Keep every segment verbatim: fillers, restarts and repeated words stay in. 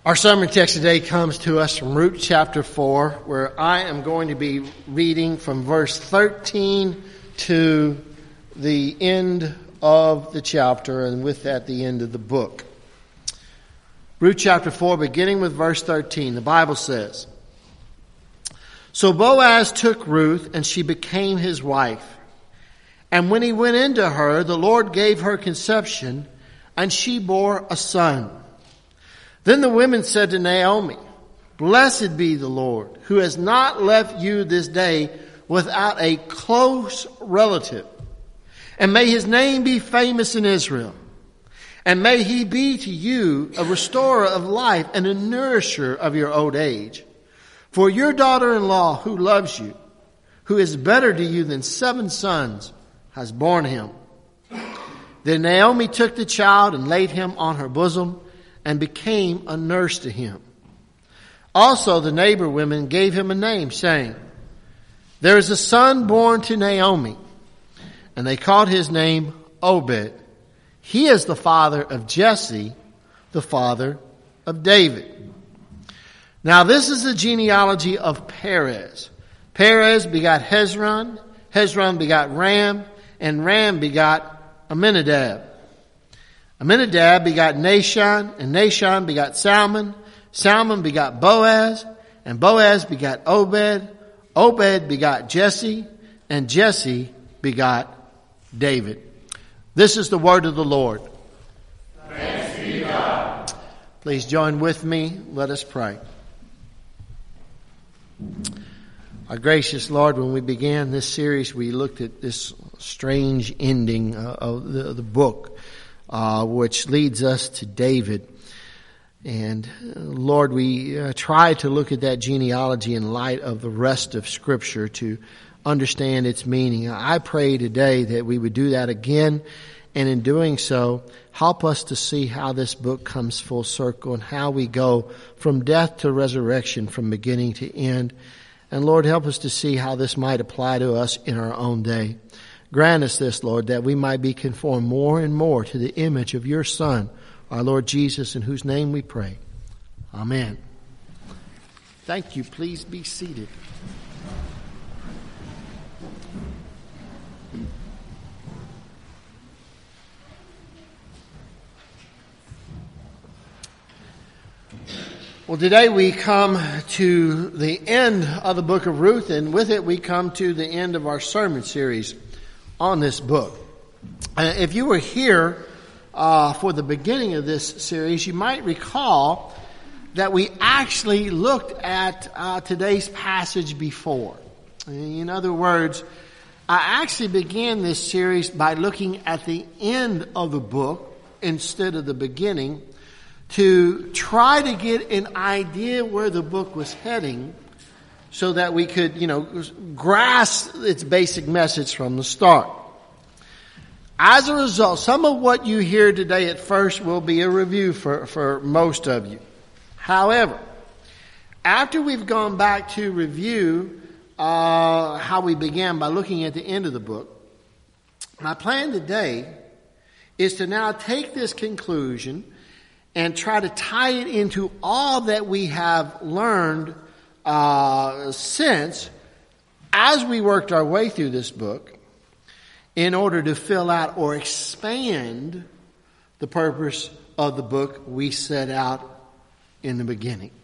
Our sermon text today comes to us from Ruth chapter four, where I am going to be reading from verse thirteen to the end of the chapter, and with that, the end of the book. Ruth chapter four, beginning with verse thirteen, the Bible says, "So Boaz took Ruth, and she became his wife. And when he went into her, the Lord gave her conception, and she bore a son. Then the women said to Naomi, 'Blessed be the Lord, who has not left you this day without a close relative. And may his name be famous in Israel. And may he be to you a restorer of life and a nourisher of your old age. For your daughter-in-law who loves you, who is better to you than seven sons, has borne him.' Then Naomi took the child and laid him on her bosom, and became a nurse to him. Also the neighbor women gave him a name, saying, 'There is a son born to Naomi.' And they called his name Obed. He is the father of Jesse, the father of David. Now this is the genealogy of Perez. Perez begot Hezron, Hezron begot Ram, and Ram begot Amminadab. Amminadab begot Nahshon, and Nahshon begot Salmon. Salmon begot Boaz, and Boaz begot Obed. Obed begot Jesse, and Jesse begot David." This is the word of the Lord. Thanks be to God. Please join with me. Let us pray. Our gracious Lord, when we began this series, we looked at this strange ending uh, of the, the book. Uh, which leads us to David. And uh, Lord, we uh, try to look at that genealogy in light of the rest of Scripture to understand its meaning. I pray today that we would do that again, and in doing so, help us to see how this book comes full circle and how we go from death to resurrection, from beginning to end. And Lord, help us to see how this might apply to us in our own day. Grant us this, Lord, that we might be conformed more and more to the image of your Son, our Lord Jesus, in whose name we pray. Amen. Thank you. Please be seated. Well, today we come to the end of the book of Ruth, and with it we come to the end of our sermon series on this book. Uh, if you were here uh, for the beginning of this series, you might recall that we actually looked at uh, today's passage before. In other words, I actually began this series by looking at the end of the book instead of the beginning to try to get an idea where the book was heading, so that we could, you know, grasp its basic message from the start. As a result, some of what you hear today at first will be a review for, for most of you. However, after we've gone back to review uh, how we began by looking at the end of the book, my plan today is to now take this conclusion and try to tie it into all that we have learned Uh, since, as we worked our way through this book, in order to fill out or expand the purpose of the book we set out in the beginning.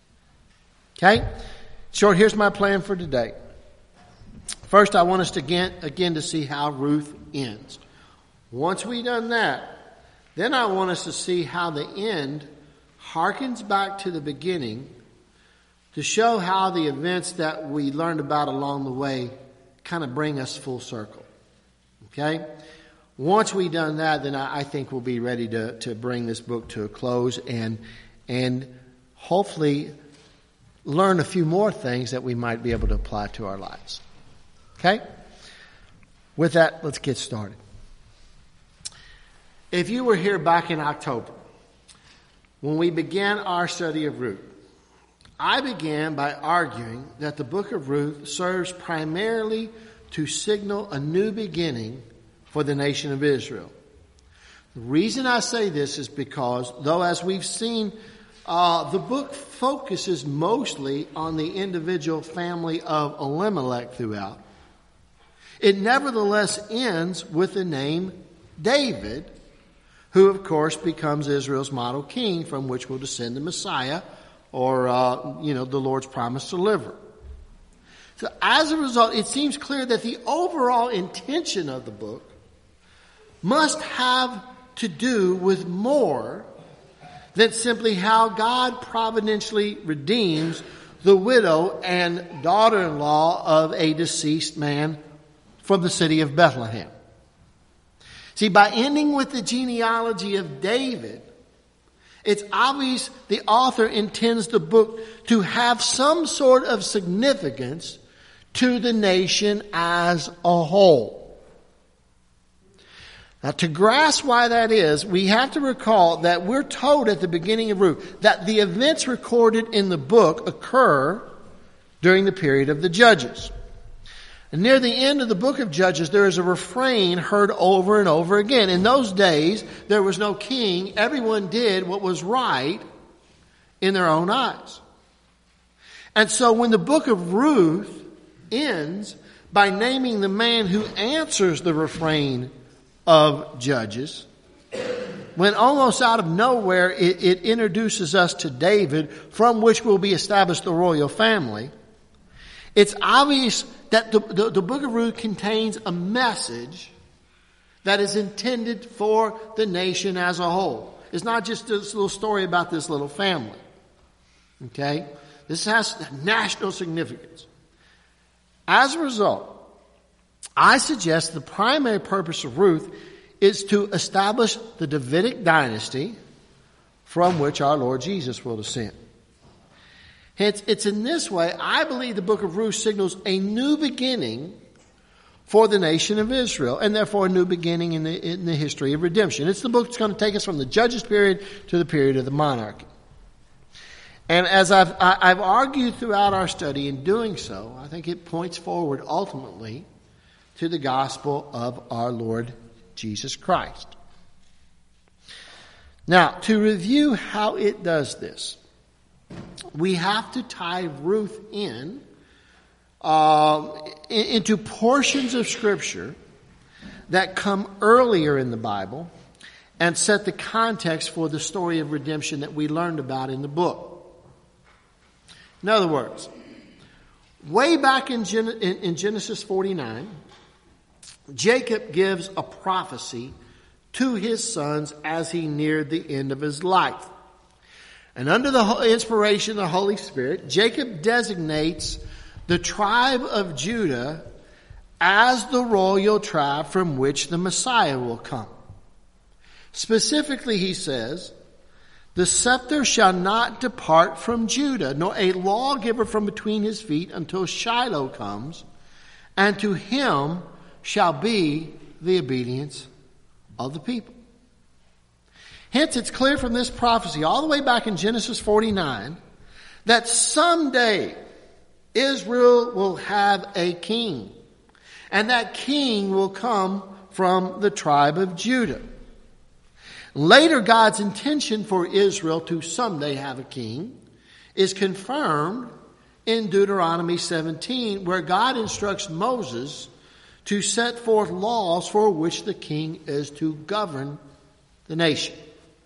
Okay? Short, here's my plan for today. First, I want us to again, again to see how Ruth ends. Once we've done that, then I want us to see how the end harkens back to the beginning, to show how the events that we learned about along the way kind of bring us full circle. Okay? Once we've done that, then I, I think we'll be ready to, to bring this book to a close and, and hopefully learn a few more things that we might be able to apply to our lives. Okay? With that, let's get started. If you were here back in October, when we began our study of Ruth, I began by arguing that the book of Ruth serves primarily to signal a new beginning for the nation of Israel. The reason I say this is because, though as we've seen uh, the book focuses mostly on the individual family of Elimelech throughout. It nevertheless ends with the name David, who of course becomes Israel's model king from which will descend the Messiah, or, uh, you know, the Lord's promised deliverer. So as a result, it seems clear that the overall intention of the book must have to do with more than simply how God providentially redeems the widow and daughter-in-law of a deceased man from the city of Bethlehem. See, by ending with the genealogy of David, it's obvious the author intends the book to have some sort of significance to the nation as a whole. Now, to grasp why that is, we have to recall that we're told at the beginning of Ruth that the events recorded in the book occur during the period of the Judges. And near the end of the book of Judges, there is a refrain heard over and over again. In those days, there was no king. Everyone did what was right in their own eyes. And so when the book of Ruth ends by naming the man who answers the refrain of Judges, when almost out of nowhere it, it introduces us to David, from which will be established the royal family, it's obvious that the, the, the book of Ruth contains a message that is intended for the nation as a whole. It's not just this little story about this little family. Okay? This has national significance. As a result, I suggest the primary purpose of Ruth is to establish the Davidic dynasty from which our Lord Jesus will descend. Hence, it's in this way, I believe the book of Ruth signals a new beginning for the nation of Israel, and therefore a new beginning in the, in the history of redemption. It's the book that's going to take us from the Judges period to the period of the monarchy. And as I've, I, I've argued throughout our study, in doing so, I think it points forward ultimately to the gospel of our Lord Jesus Christ. Now, to review how it does this, we have to tie Ruth in uh, into portions of Scripture that come earlier in the Bible and set the context for the story of redemption that we learned about in the book. In other words, way back in, Gen- in, in Genesis forty-nine, Jacob gives a prophecy to his sons as he neared the end of his life. And under the inspiration of the Holy Spirit, Jacob designates the tribe of Judah as the royal tribe from which the Messiah will come. Specifically, he says, the scepter shall not depart from Judah, nor a lawgiver from between his feet until Shiloh comes, and to him shall be the obedience of the people. Hence, it's clear from this prophecy, all the way back in Genesis forty-nine, that someday Israel will have a king. And that king will come from the tribe of Judah. Later, God's intention for Israel to someday have a king is confirmed in Deuteronomy seventeen, where God instructs Moses to set forth laws for which the king is to govern the nation.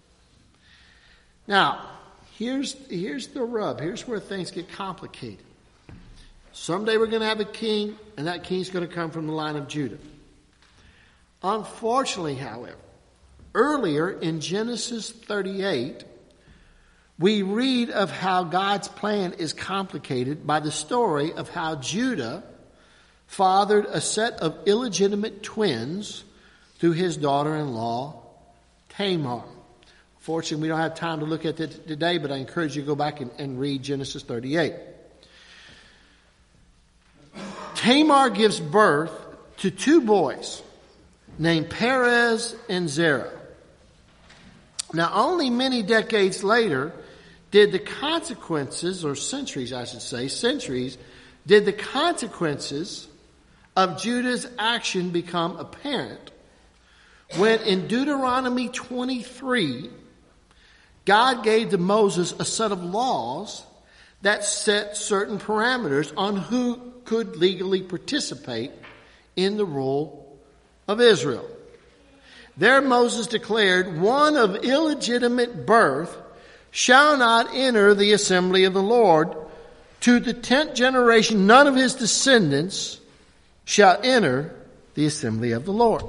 Now, here's, here's the rub. Here's where things get complicated. Someday we're going to have a king, and that king's going to come from the line of Judah. Unfortunately, however, earlier in Genesis thirty-eight, we read of how God's plan is complicated by the story of how Judah fathered a set of illegitimate twins through his daughter-in-law, Tamar. Fortunately, we don't have time to look at it today, but I encourage you to go back and, and read Genesis thirty-eight. Tamar gives birth to two boys named Perez and Zerah. Now, only many decades later did the consequences, or centuries I should say, centuries, did the consequences of Judah's action become apparent when in Deuteronomy twenty-three, God gave to Moses a set of laws that set certain parameters on who could legally participate in the rule of Israel. There Moses declared, one of illegitimate birth shall not enter the assembly of the Lord. To the tenth generation, none of his descendants shall enter the assembly of the Lord.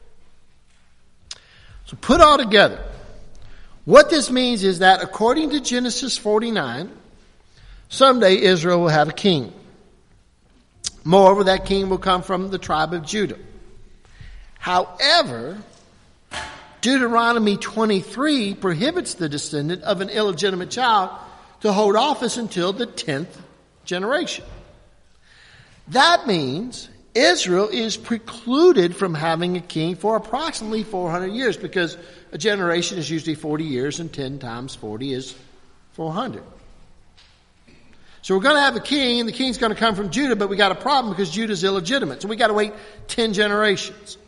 So put all together, what this means is that according to Genesis forty-nine, someday Israel will have a king. Moreover, that king will come from the tribe of Judah. However, Deuteronomy twenty-three prohibits the descendant of an illegitimate child to hold office until the tenth generation. That means Israel is precluded from having a king for approximately four hundred years, because a generation is usually forty years, and ten times forty is four hundred. So we're going to have a king, and the king's going to come from Judah, but we got a problem because Judah's illegitimate. So we got to wait ten generations.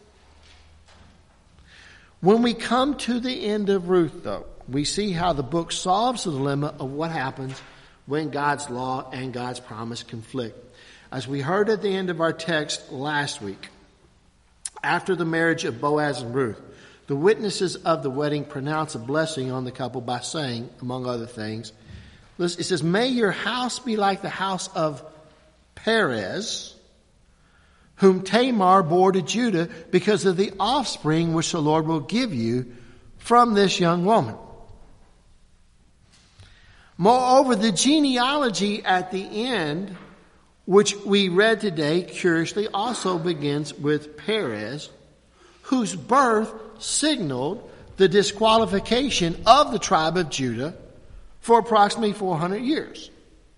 When we come to the end of Ruth, though, we see how the book solves the dilemma of what happens when God's law and God's promise conflict. As we heard at the end of our text last week, after the marriage of Boaz and Ruth, the witnesses of the wedding pronounce a blessing on the couple by saying, among other things, it says, may your house be like the house of Perez, whom Tamar bore to Judah, because of the offspring which the Lord will give you from this young woman. Moreover, the genealogy at the end, which we read today, curiously also begins with Perez, whose birth signaled the disqualification of the tribe of Judah for approximately four hundred years.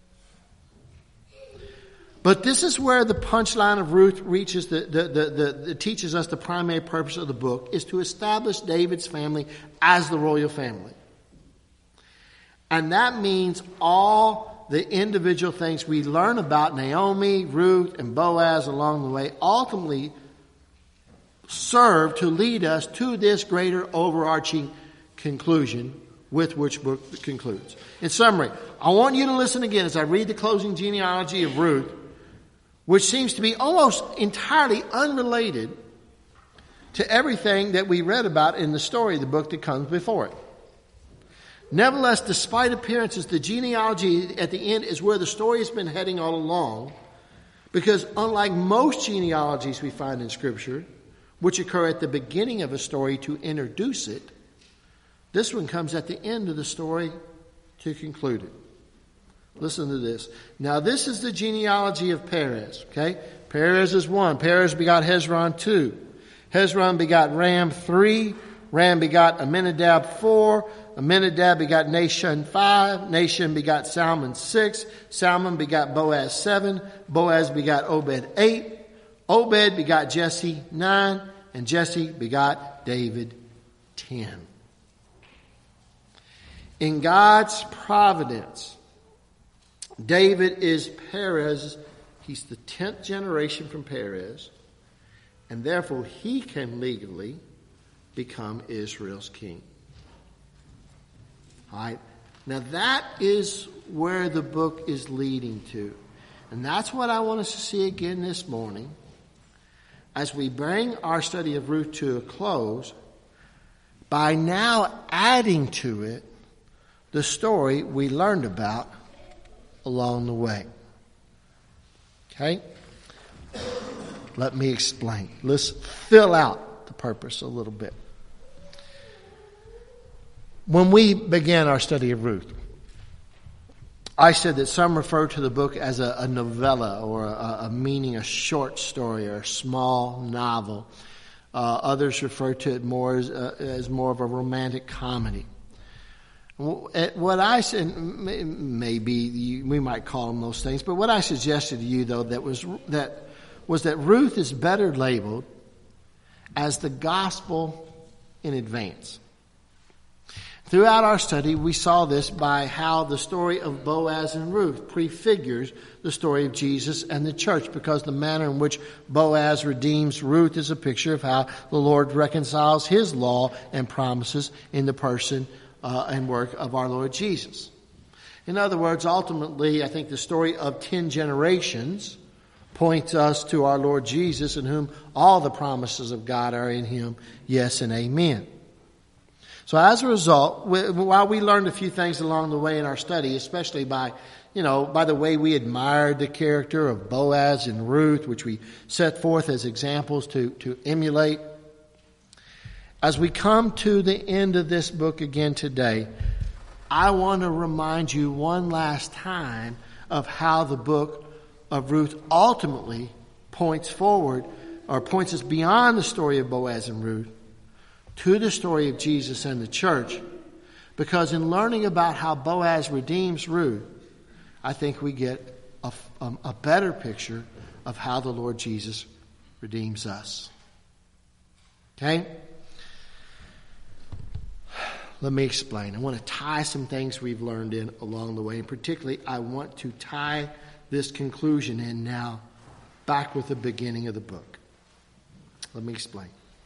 But this is where the punchline of Ruth reaches the, the, the, the, the teaches us the primary purpose of the book is to establish David's family as the royal family. And that means all the individual things we learn about Naomi, Ruth, and Boaz along the way ultimately serve to lead us to this greater overarching conclusion with which book concludes. In summary, I want you to listen again as I read the closing genealogy of Ruth, which seems to be almost entirely unrelated to everything that we read about in the story of the book that comes before it. Nevertheless, despite appearances, the genealogy at the end is where the story has been heading all along, because unlike most genealogies we find in Scripture, which occur at the beginning of a story to introduce it, this one comes at the end of the story to conclude it. Listen to this. Now this is the genealogy of Perez. Okay? Perez is one. Perez begot Hezron two. Hezron begot Ram three. Ram begot Amminadab four. Amminadab begot Nahshon five. Nahshon begot Salmon six. Salmon begot Boaz seven. Boaz begot Obed eight. Obed begot Jesse nine. And Jesse begot David ten. In God's providence, David is Perez. He's the tenth generation from Perez. And therefore he can legally become Israel's king. All right. Now that is where the book is leading to. And that's what I want us to see again this morning as we bring our study of Ruth to a close by now adding to it the story we learned about along the way. Okay? Let me explain. Let's fill out the purpose a little bit. When we began our study of Ruth, I said that some refer to the book as a, a novella, or a, a meaning a short story or a small novel. Uh, others refer to it more as, uh, as more of a romantic comedy. What I said, maybe you, we might call them those things, but what I suggested to you, though, that was that was that Ruth is better labeled as the gospel in advance. Throughout our study, we saw this by how the story of Boaz and Ruth prefigures the story of Jesus and the church, because the manner in which Boaz redeems Ruth is a picture of how the Lord reconciles his law and promises in the person uh, and work of our Lord Jesus. In other words, ultimately, I think the story of ten generations points us to our Lord Jesus, in whom all the promises of God are in him, yes and amen. So as a result, we, while we learned a few things along the way in our study, especially by, you know, by the way we admired the character of Boaz and Ruth, which we set forth as examples to, to emulate, as we come to the end of this book again today, I want to remind you one last time of how the book of Ruth ultimately points forward, or points us beyond the story of Boaz and Ruth to the story of Jesus and the church. Because in learning about how Boaz redeems Ruth, I think we get a, a, a better picture of how the Lord Jesus redeems us. Okay? Let me explain. I want to tie some things we've learned in along the way. And particularly, I want to tie this conclusion in now back with the beginning of the book. Let me explain.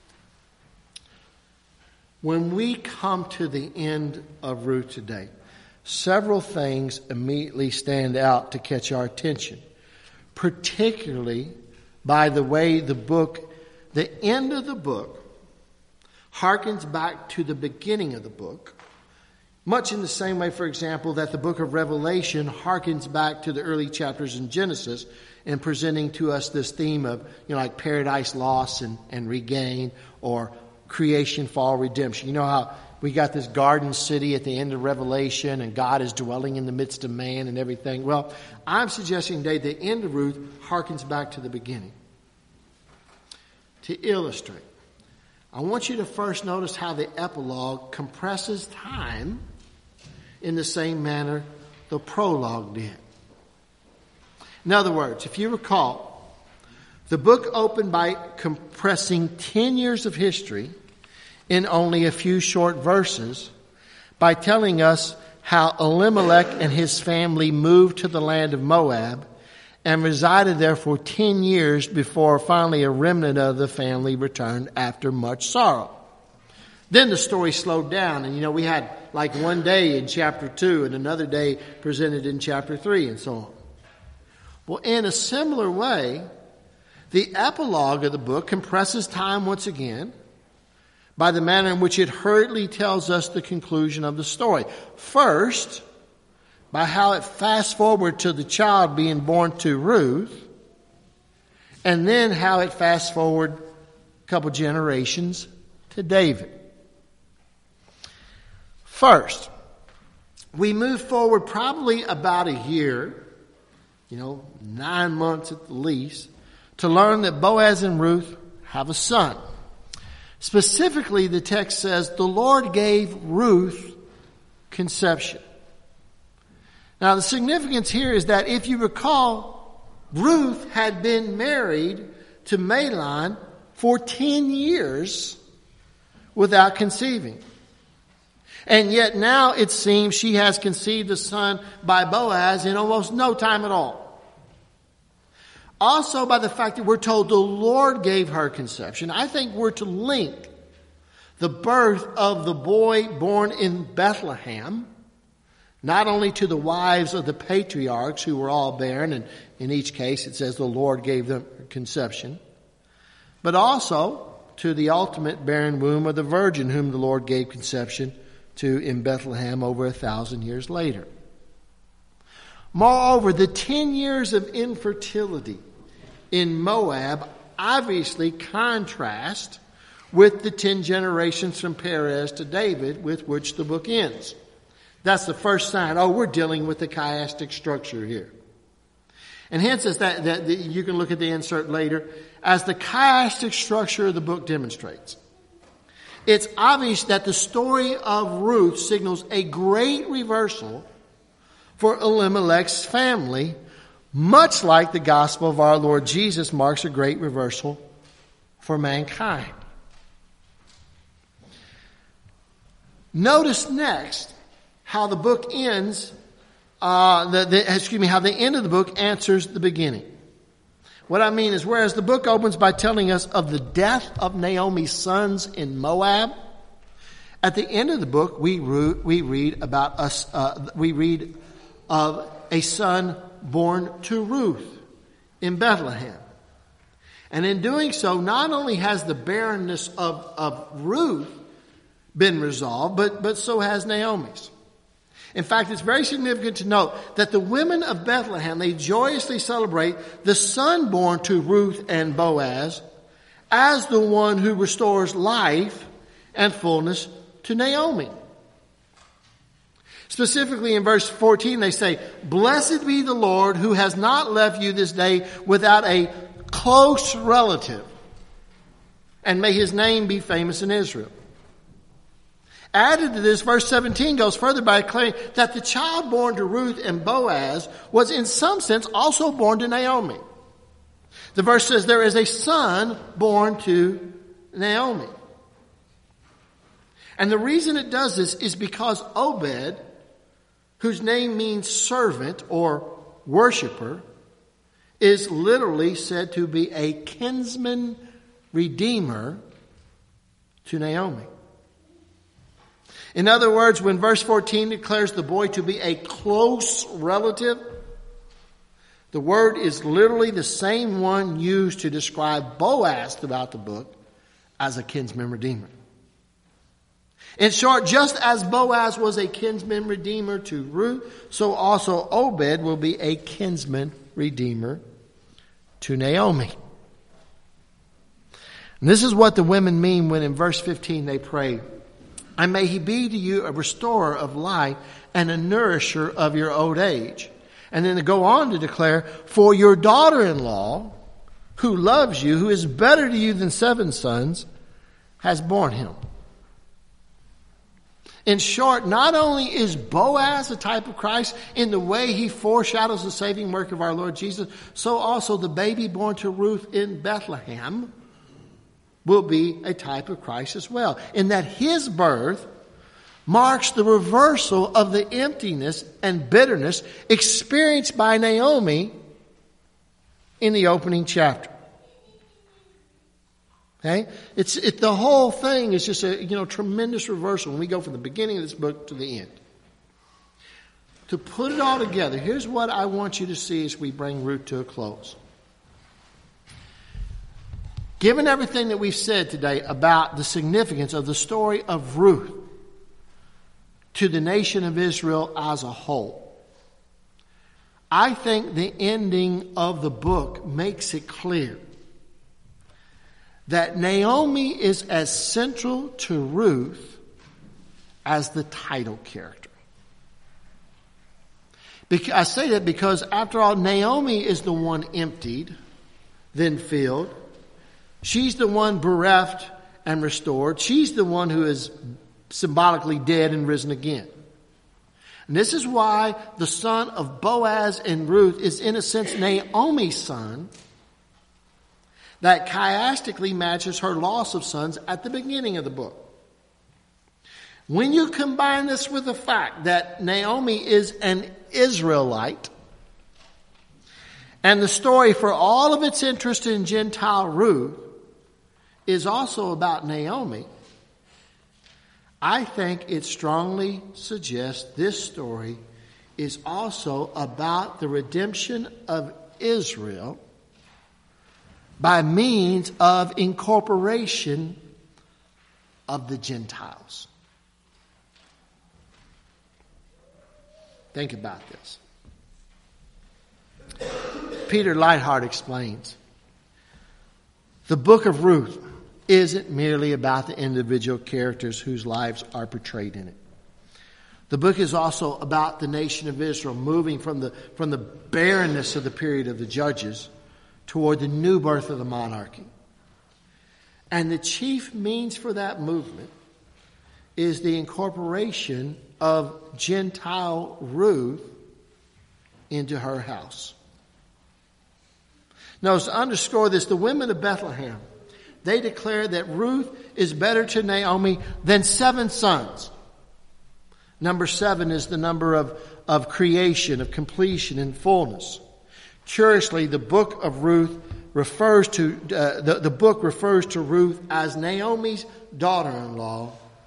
When we come to the end of Ruth today, several things immediately stand out to catch our attention, particularly by the way the book, the end of the book, harkens back to the beginning of the book, much in the same way, for example, that the book of Revelation harkens back to the early chapters in Genesis in presenting to us this theme of, you know, like paradise lost and, and regained, or creation, fall, redemption. You know how we got this garden city at the end of Revelation and God is dwelling in the midst of man and everything. Well, I'm suggesting today the end of Ruth harkens back to the beginning. To illustrate, I want you to first notice how the epilogue compresses time in the same manner the prologue did. In other words, if you recall, the book opened by compressing ten years of history in only a few short verses by telling us how Elimelech and his family moved to the land of Moab and resided there for ten years before finally a remnant of the family returned after much sorrow. Then the story slowed down, and you know, we had like one day in chapter two and another day presented in chapter three and so on. Well, in a similar way, the epilogue of the book compresses time once again by the manner in which it hurriedly tells us the conclusion of the story. First, by how it fast forward to the child being born to Ruth, and then how it fast forward a couple generations to David. First, we move forward probably about a year, you know, nine months at the least, to learn that Boaz and Ruth have a son. Specifically, the text says, the Lord gave Ruth conception. Now, the significance here is that if you recall, Ruth had been married to Mahlon for ten years without conceiving. And yet now it seems she has conceived a son by Boaz in almost no time at all. Also, by the fact that we're told the Lord gave her conception, I think we're to link the birth of the boy born in Bethlehem not only to the wives of the patriarchs who were all barren, and in each case it says the Lord gave them conception, but also to the ultimate barren womb of the virgin whom the Lord gave conception to in Bethlehem over a thousand years later. Moreover, the ten years of infertility in Moab obviously contrast with the ten generations from Perez to David with which the book ends. That's the first sign. Oh, we're dealing with the chiastic structure here. And hence, as that, that, that you can look at the insert later, as the chiastic structure of the book demonstrates, it's obvious that the story of Ruth signals a great reversal for Elimelech's family, much like the gospel of our Lord Jesus marks a great reversal for mankind. Notice next how the book ends, uh, the, the, excuse me, how the end of the book answers the beginning. What I mean is, whereas the book opens by telling us of the death of Naomi's sons in Moab, At the end of the book, we re- we read about us. Uh, we read of a son born to Ruth in Bethlehem, and in doing so, not only has the barrenness of of Ruth been resolved, but but so has Naomi's. In fact, it's very significant to note that the women of Bethlehem, they joyously celebrate the son born to Ruth and Boaz as the one who restores life and fullness to Naomi. Specifically in verse fourteen, they say, "Blessed be the Lord who has not left you this day without a close relative, and may his name be famous in Israel." Added to this, verse seventeen goes further by declaring that the child born to Ruth and Boaz was in some sense also born to Naomi. The verse says there is a son born to Naomi. And the reason it does this is because Obed, whose name means servant or worshiper, is literally said to be a kinsman redeemer to Naomi. In other words, when verse fourteen declares the boy to be a close relative, the word is literally the same one used to describe Boaz throughout the book as a kinsman redeemer. In short, just as Boaz was a kinsman redeemer to Ruth, so also Obed will be a kinsman redeemer to Naomi. And this is what the women mean when in verse fifteen they pray, "And may he be to you a restorer of life and a nourisher of your old age." And then they go on to declare, "For your daughter-in-law, who loves you, who is better to you than seven sons, has borne him." In short, not only is Boaz a type of Christ in the way he foreshadows the saving work of our Lord Jesus, so also the baby born to Ruth in Bethlehem will be a type of Christ as well, in that his birth marks the reversal of the emptiness and bitterness experienced by Naomi in the opening chapter. Okay? It's it, the whole thing is just a you know tremendous reversal when we go from the beginning of this book to the end. To put it all together, here's what I want you to see as we bring Ruth to a close. Given everything that we've said today about the significance of the story of Ruth to the nation of Israel as a whole, I think the ending of the book makes it clear that Naomi is as central to Ruth as the title character. I say that because, after all, Naomi is the one emptied, then filled. She's the one bereft and restored. She's the one who is symbolically dead and risen again. And this is why the son of Boaz and Ruth is, in a sense, Naomi's son, that chiastically matches her loss of sons at the beginning of the book. When you combine this with the fact that Naomi is an Israelite, and the story, for all of its interest in Gentile Ruth, is also about Naomi, I think it strongly suggests this story is also about the redemption of Israel by means of incorporation of the Gentiles. Think about this. Peter Leithart explains, the book of Ruth isn't merely about the individual characters whose lives are portrayed in it. The book is also about the nation of Israel moving from the, from the barrenness of the period of the judges toward the new birth of the monarchy. And the chief means for that movement is the incorporation of Gentile Ruth into her house. Now, to underscore this, the women of Bethlehem, they declare that Ruth is better to Naomi than seven sons. Number seven is the number of, of creation, of completion and fullness. Curiously, the book of Ruth refers to, uh, the, the book refers to Ruth as Naomi's daughter-in-law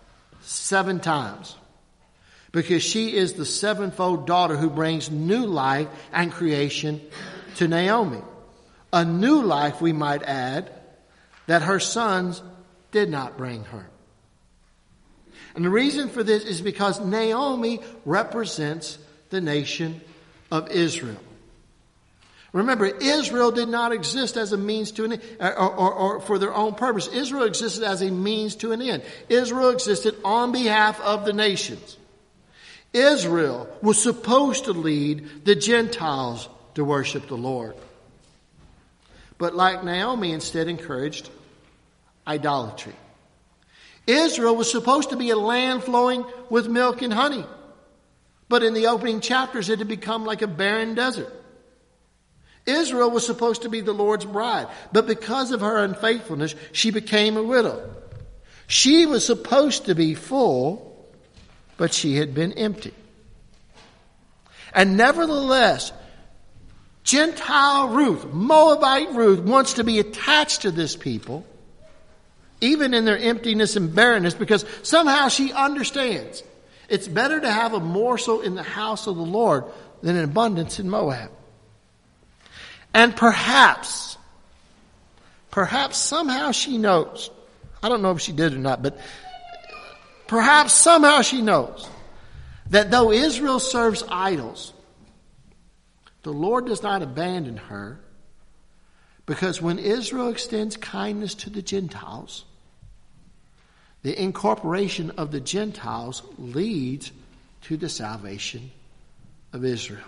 seven times. Because she is the sevenfold daughter who brings new life and creation to Naomi. A new life, we might add, that her sons did not bring her. And the reason for this is because Naomi represents the nation of Israel. Remember, Israel did not exist as a means to an end, or, or, or for their own purpose. Israel existed as a means to an end. Israel existed on behalf of the nations. Israel was supposed to lead the Gentiles to worship the Lord. But like Naomi, instead encouraged idolatry. Israel was supposed to be a land flowing with milk and honey. But in the opening chapters, it had become like a barren desert. Israel was supposed to be the Lord's bride. But because of her unfaithfulness, she became a widow. She was supposed to be full, but she had been empty. And nevertheless, Gentile Ruth, Moabite Ruth, wants to be attached to this people, even in their emptiness and barrenness, because somehow she understands it's better to have a morsel in the house of the Lord than an abundance in Moab. And perhaps, perhaps somehow she knows, I don't know if she did or not, but perhaps somehow she knows that though Israel serves idols, the Lord does not abandon her, because when Israel extends kindness to the Gentiles, the incorporation of the Gentiles leads to the salvation of Israel.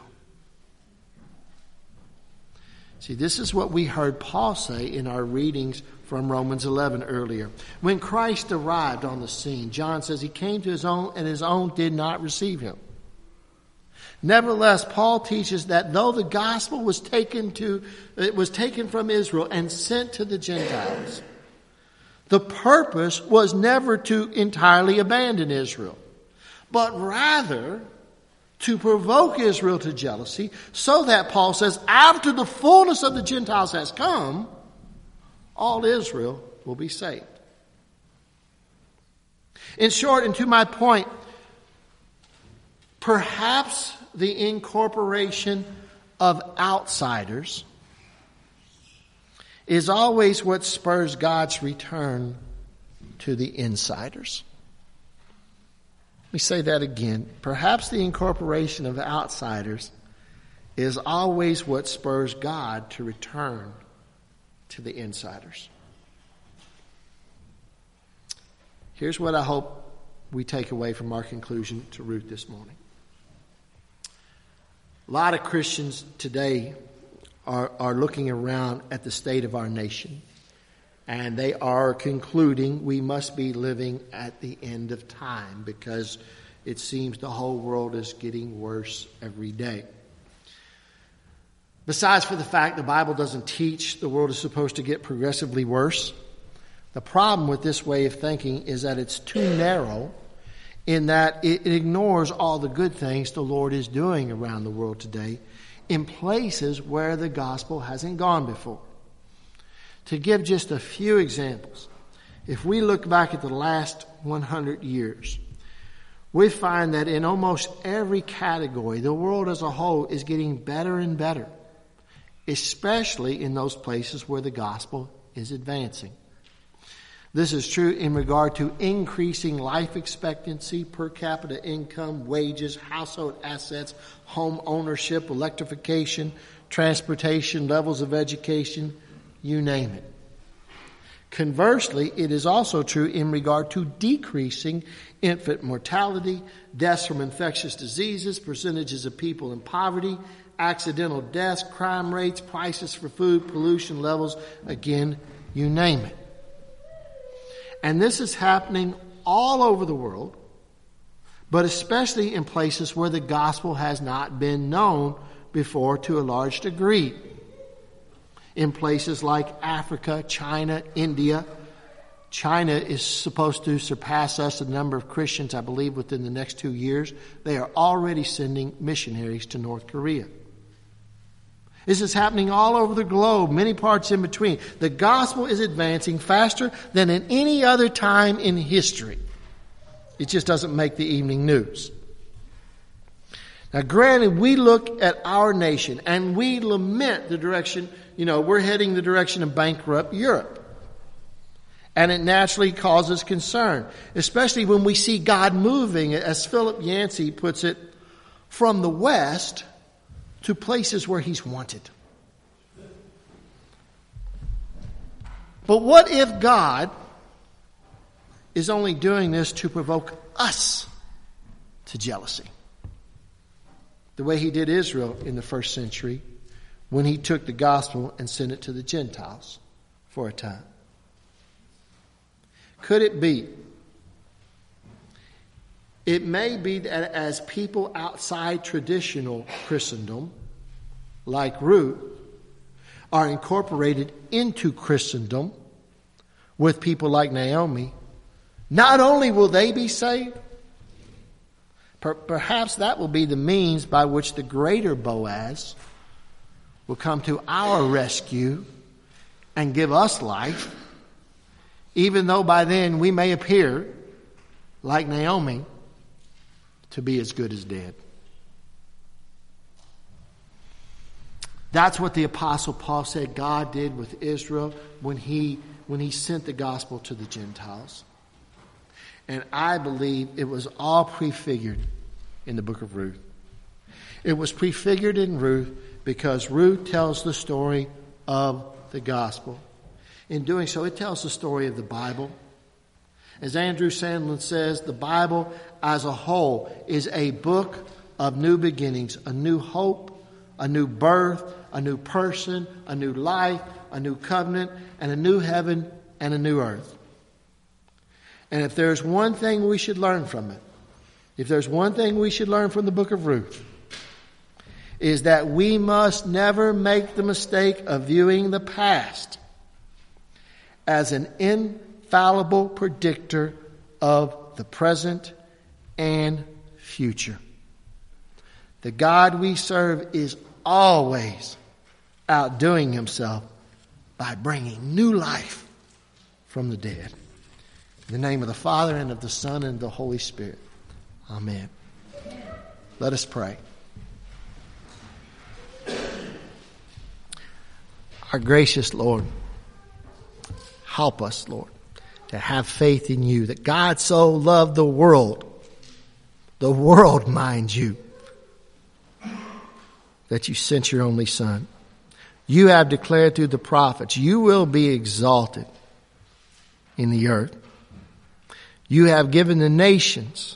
See, this is what we heard Paul say in our readings from Romans eleven earlier. When Christ arrived on the scene, John says he came to his own and his own did not receive him. Nevertheless, Paul teaches that though the gospel was taken to, it was taken from Israel and sent to the Gentiles, the purpose was never to entirely abandon Israel, but rather to provoke Israel to jealousy, so that, Paul says, after the fullness of the Gentiles has come, all Israel will be saved. In short, and to my point, perhaps the incorporation of outsiders is always what spurs God's return to the insiders. Let me say that again. Perhaps the incorporation of outsiders is always what spurs God to return to the insiders. Here's what I hope we take away from our conclusion to Ruth this morning. A lot of Christians today are, are looking around at the state of our nation, and they are concluding we must be living at the end of time, because it seems the whole world is getting worse every day. Besides for the fact the Bible doesn't teach the world is supposed to get progressively worse, the problem with this way of thinking is that it's too narrow, in that it ignores all the good things the Lord is doing around the world today in places where the gospel hasn't gone before. To give just a few examples, if we look back at the last one hundred years, we find that in almost every category, the world as a whole is getting better and better, especially in those places where the gospel is advancing. This is true in regard to increasing life expectancy, per capita income, wages, household assets, home ownership, electrification, transportation, levels of education, you name it. Conversely, it is also true in regard to decreasing infant mortality, deaths from infectious diseases, percentages of people in poverty, accidental deaths, crime rates, prices for food, pollution levels, again, you name it. And this is happening all over the world, but especially in places where the gospel has not been known before to a large degree. In places like Africa, China, India. China is supposed to surpass us in the number of Christians, I believe, within the next two years. They are already sending missionaries to North Korea. This is happening all over the globe, many parts in between. The gospel is advancing faster than in any other time in history. It just doesn't make the evening news. Now, granted, we look at our nation and we lament the direction, you know, we're heading the direction of bankrupt Europe. And it naturally causes concern, especially when we see God moving, as Philip Yancey puts it, from the West to places where He's wanted. But what if God is only doing this to provoke us to jealousy? The way He did Israel in the first century when He took the gospel and sent it to the Gentiles for a time. Could it be? It may be that as people outside traditional Christendom, like Ruth, are incorporated into Christendom with people like Naomi, not only will they be saved, per- perhaps that will be the means by which the greater Boaz will come to our rescue and give us life, even though by then we may appear, like Naomi, to be as good as dead. That's what the Apostle Paul said God did with Israel when he, when he sent the gospel to the Gentiles. And I believe it was all prefigured in the book of Ruth. It was prefigured in Ruth because Ruth tells the story of the gospel. In doing so, it tells the story of the Bible. As Andrew Sandlin says, the Bible as a whole is a book of new beginnings, a new hope, a new birth, a new person, a new life, a new covenant, and a new heaven and a new earth. And if there's one thing we should learn from it, if there's one thing we should learn from the book of Ruth, is that we must never make the mistake of viewing the past as an infallible predictor of the present and future. The God we serve is always outdoing Himself by bringing new life from the dead. In the name of the Father, and of the Son, and of the Holy Spirit. Amen. Let us pray. Our gracious Lord, help us, Lord, to have faith in You, that God so loved the world, the world, mind you, that You sent Your only Son. You have declared through the prophets, You will be exalted in the earth. You have given the nations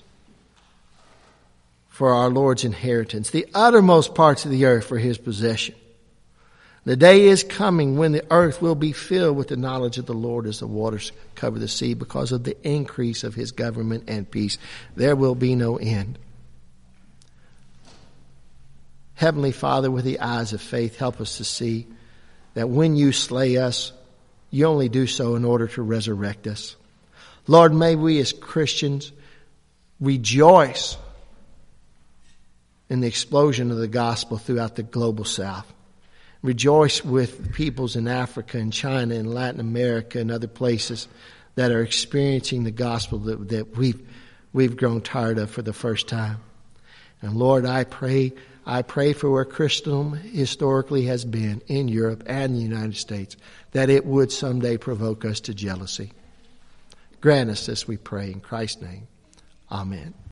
for our Lord's inheritance, the uttermost parts of the earth for His possession. The day is coming when the earth will be filled with the knowledge of the Lord as the waters cover the sea, because of the increase of His government and peace. There will be no end. Heavenly Father, with the eyes of faith, help us to see that when You slay us, You only do so in order to resurrect us. Lord, may we as Christians rejoice in the explosion of the gospel throughout the global South. Rejoice with peoples in Africa and China and Latin America and other places that are experiencing the gospel that, that we've, we've grown tired of for the first time. And Lord, I pray, I pray for where Christendom historically has been in Europe and the United States, that it would someday provoke us to jealousy. Grant us this, we pray, in Christ's name. Amen.